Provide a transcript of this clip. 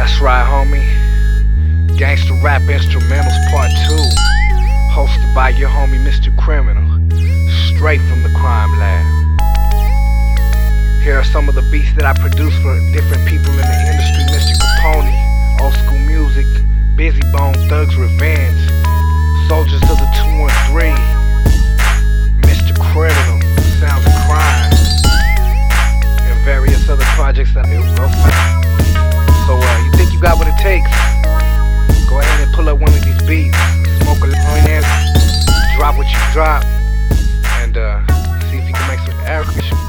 That's right, homie. Gangsta Rap Instrumentals Part 2. Hosted by your homie Mr. Criminal. Straight from the crime lab. Here are some of the beats that I produced for different people in the industry. Mr. Capone, Old School Music, Busy Bone, Thugs Revenge, Soldiers of the 213, Mr. Criminal, Sounds of Crime, and various other projects that I go for. So you think you got what it takes? Go ahead and pull up one of these beats, smoke a joint, drop what you drop, and see if you can make some air.